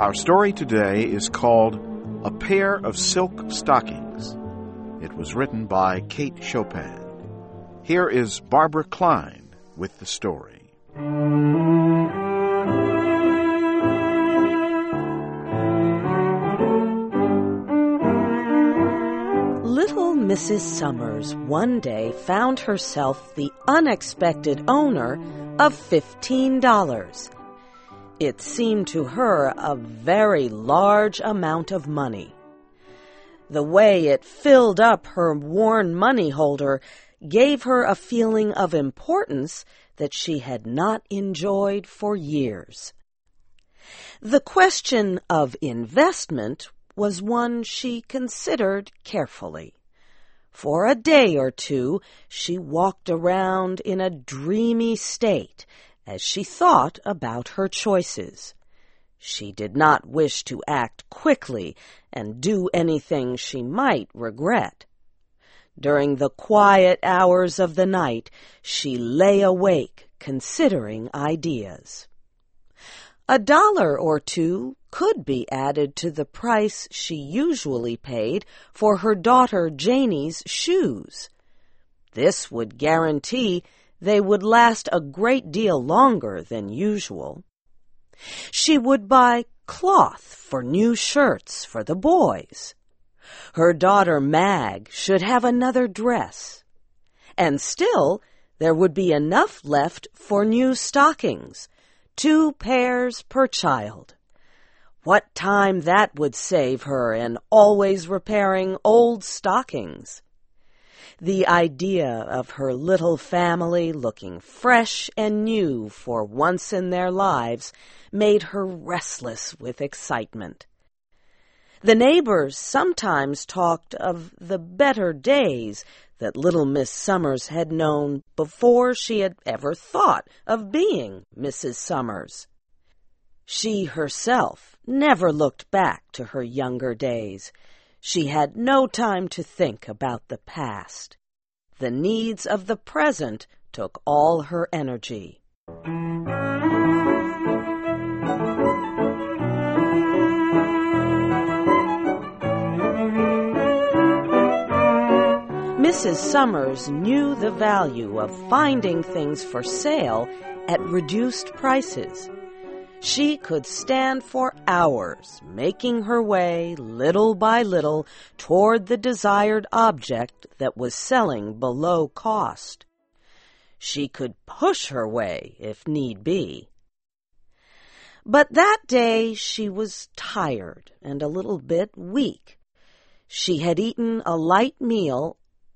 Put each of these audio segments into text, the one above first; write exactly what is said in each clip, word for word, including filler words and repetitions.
Our story today is called A Pair of Silk Stockings. It was written by Kate Chopin. Here is Barbara Klein with the story. Little Missus Summers one day found herself the unexpected owner of fifteen dollars. It seemed to her a very large amount of money. The way it filled up her worn money holder gave her a feeling of importance that she had not enjoyed for years. The question of investment was one she considered carefully. For a day or two, she walked around in a dreamy state as she thought about her choices. She did not wish to act quickly and do anything she might regret. During the quiet hours of the night, she lay awake considering ideas. A dollar or two could be added to the price she usually paid for her daughter Janie's shoes. This would guarantee they would last a great deal longer than usual. She would buy cloth for new shirts for the boys. Her daughter Mag should have another dress. And still, there would be enough left for new stockings, two pairs per child. What time that would save her in always repairing old stockings. The idea of her little family looking fresh and new for once in their lives made her restless with excitement. The neighbors sometimes talked of the better days that little Miss Summers had known before she had ever thought of being Missus Summers. She herself never looked back to her younger days. She had no time to think about the past. The needs of the present took all her energy. Missus Summers knew the value of finding things for sale at reduced prices. She could stand for hours, making her way little by little toward the desired object that was selling below cost. She could push her way if need be. But that day she was tired and a little bit weak. She had eaten a light meal.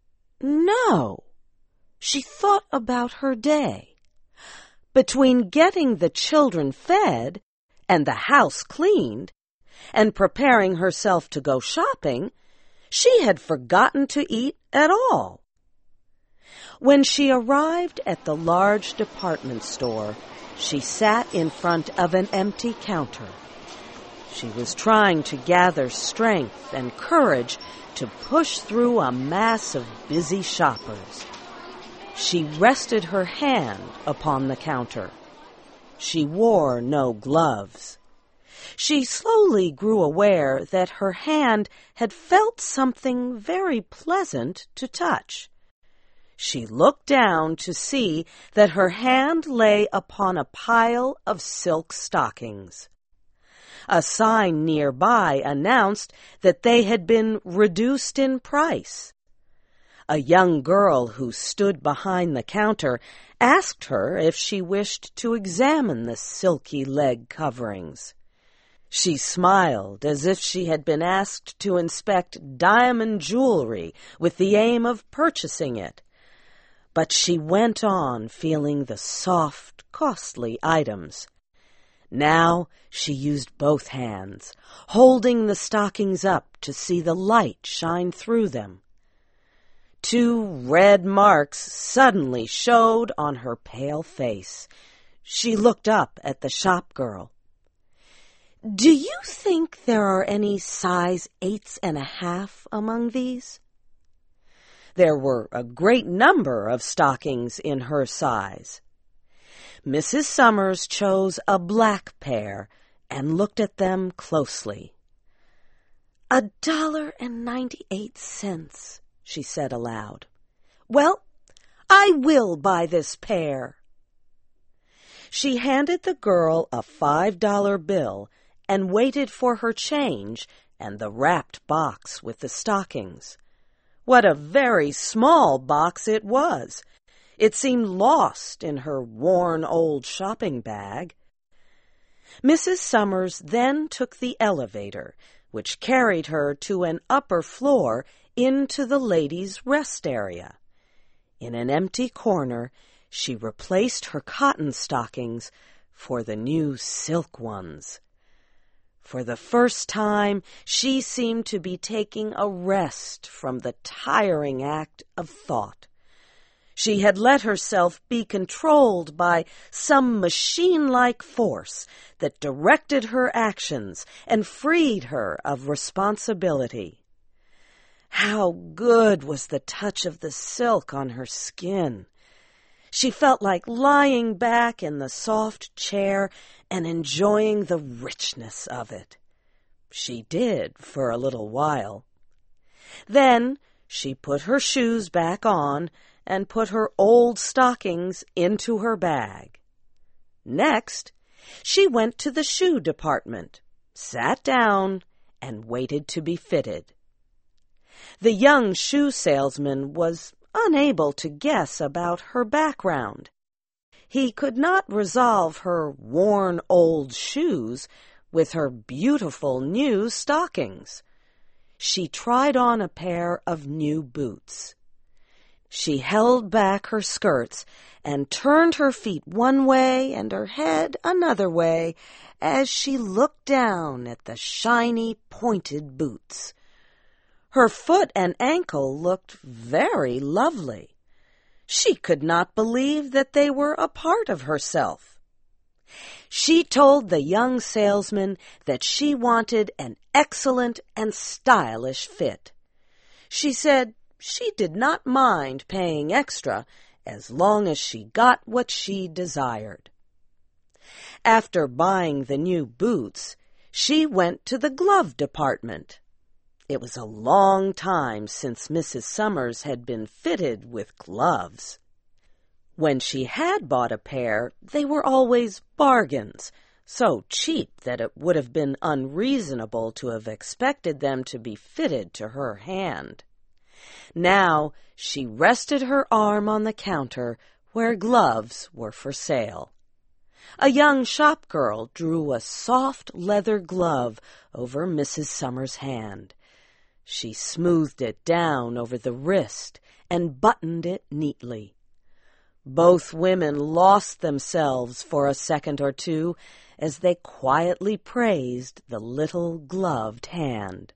No, she thought about her day. Between getting the children fed and the house cleaned and preparing herself to go shopping, she had forgotten to eat at all. When she arrived at the large department store, she sat in front of an empty counter. She was trying to gather strength and courage to push through a mass of busy shoppers. She rested her hand upon the counter. She wore no gloves. She slowly grew aware that her hand had felt something very pleasant to touch. She looked down to see that her hand lay upon a pile of silk stockings. A sign nearby announced that they had been reduced in price. A young girl who stood behind the counter asked her if she wished to examine the silky leg coverings. She smiled as if she had been asked to inspect diamond jewelry with the aim of purchasing it. But she went on feeling the soft, costly items. Now she used both hands, holding the stockings up to see the light shine through them. Two red marks suddenly showed on her pale face. She looked up at the shop girl. "Do you think there are any size eights and a half among these?" There were a great number of stockings in her size. Missus Summers chose a black pair and looked at them closely. A dollar and ninety-eight cents, she said aloud. Well, I will buy this pair. She handed the girl a five-dollar bill and waited for her change and the wrapped box with the stockings. What a very small box it was! It seemed lost in her worn old shopping bag. Missus Summers then took the elevator, which carried her to an upper floor into the ladies' rest area. In an empty corner, she replaced her cotton stockings for the new silk ones. For the first time, she seemed to be taking a rest from the tiring act of thought. She had let herself be controlled by some machine-like force that directed her actions and freed her of responsibility. How good was the touch of the silk on her skin! She felt like lying back in the soft chair and enjoying the richness of it. She did for a little while. Then she put her shoes back on and put her old stockings into her bag. Next, she went to the shoe department, sat down, and waited to be fitted. The young shoe salesman was unable to guess about her background. He could not resolve her worn old shoes with her beautiful new stockings. She tried on a pair of new boots. She held back her skirts and turned her feet one way and her head another way as she looked down at the shiny, pointed boots. Her foot and ankle looked very lovely. She could not believe that they were a part of herself. She told the young salesman that she wanted an excellent and stylish fit. She said she did not mind paying extra as long as she got what she desired. After buying the new boots, she went to the glove department. It was a long time since Missus Summers had been fitted with gloves. When she had bought a pair, they were always bargains, so cheap that it would have been unreasonable to have expected them to be fitted to her hand. Now she rested her arm on the counter where gloves were for sale. A young shop girl drew a soft leather glove over Missus Summers' hand. She smoothed it down over the wrist and buttoned it neatly. Both women lost themselves for a second or two as they quietly praised the little gloved hand.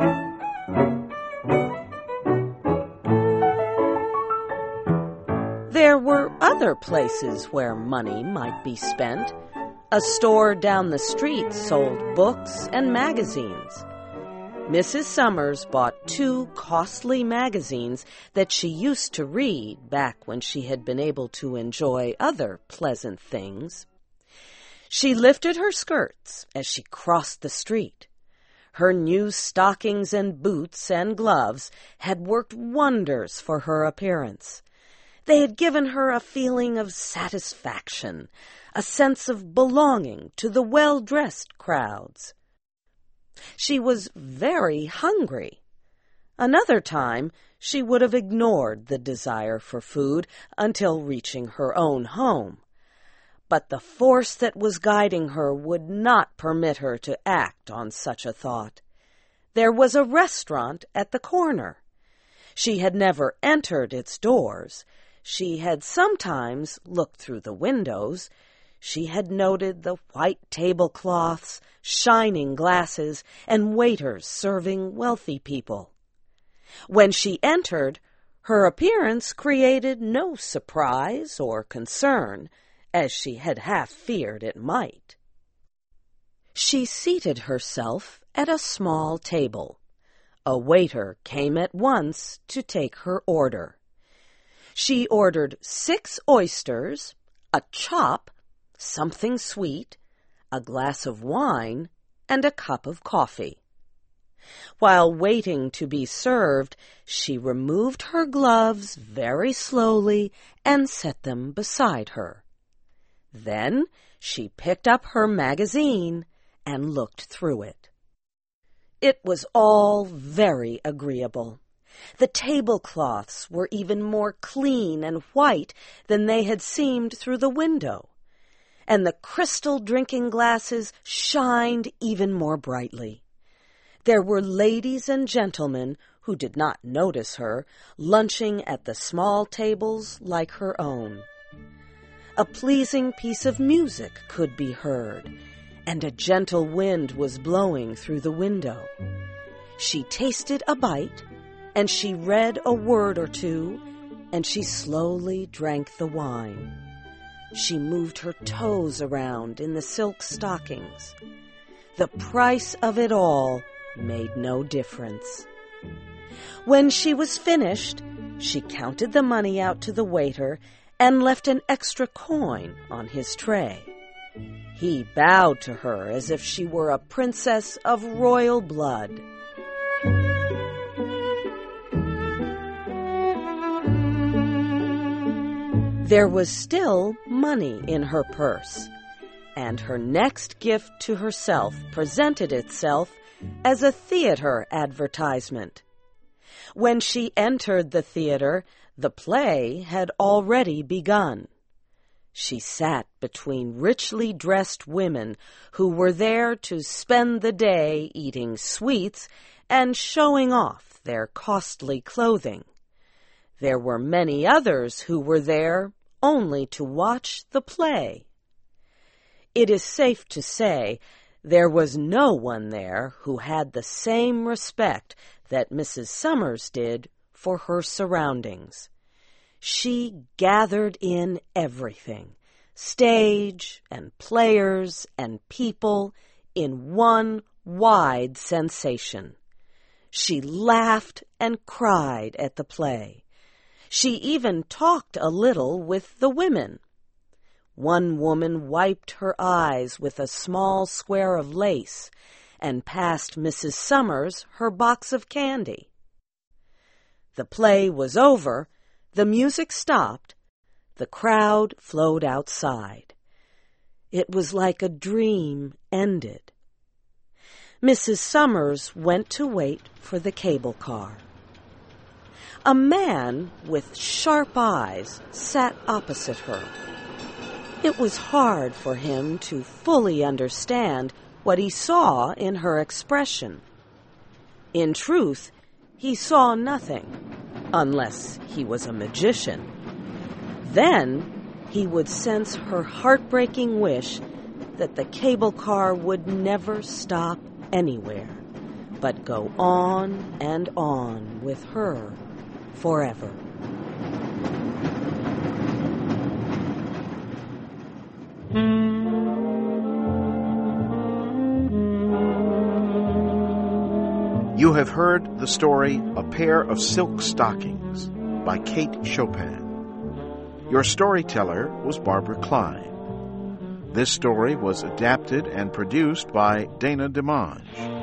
There were other places where money might be spent. A store down the street sold books and magazines. Missus Summers bought two costly magazines that she used to read back when she had been able to enjoy other pleasant things. She lifted her skirts as she crossed the street. Her new stockings and boots and gloves had worked wonders for her appearance. They had given her a feeling of satisfaction, a sense of belonging to the well-dressed crowds. She was very hungry. Another time, she would have ignored the desire for food until reaching her own home. But the force that was guiding her would not permit her to act on such a thought. There was a restaurant at the corner. She had never entered its doors. She had sometimes looked through the windows. She had noted the white tablecloths, shining glasses, and waiters serving wealthy people. When she entered, her appearance created no surprise or concern, as she had half feared it might. She seated herself at a small table. A waiter came at once to take her order. She ordered six oysters, a chop, something sweet, a glass of wine, and a cup of coffee. While waiting to be served, she removed her gloves very slowly and set them beside her. Then she picked up her magazine and looked through it. It was all very agreeable. The tablecloths were even more clean and white than they had seemed through the window, and the crystal drinking glasses shined even more brightly. There were ladies and gentlemen who did not notice her, lunching at the small tables like her own. A pleasing piece of music could be heard, and a gentle wind was blowing through the window. She tasted a bite, and she read a word or two, and she slowly drank the wine. She moved her toes around in the silk stockings. The price of it all made no difference. When she was finished, she counted the money out to the waiter and left an extra coin on his tray. He bowed to her as if she were a princess of royal blood. There was still money in her purse, and her next gift to herself presented itself as a theater advertisement. When she entered the theater, the play had already begun. She sat between richly dressed women who were there to spend the day eating sweets and showing off their costly clothing. There were many others who were there only to watch the play. It is safe to say there was no one there who had the same respect that Missus Summers did for her surroundings. She gathered in everything, stage and players and people, in one wide sensation. She laughed and cried at the play. She even talked a little with the women. One woman wiped her eyes with a small square of lace and passed Missus Summers her box of candy. The play was over, the music stopped, the crowd flowed outside. It was like a dream ended. Missus Summers went to wait for the cable car. A man with sharp eyes sat opposite her. It was hard for him to fully understand what he saw in her expression. In truth, he saw nothing, unless he was a magician. Then he would sense her heartbreaking wish that the cable car would never stop anywhere, but go on and on with her forever. You have heard the story A Pair of Silk Stockings by Kate Chopin. Your storyteller was Barbara Klein. This story was adapted and produced by Dana DeMange.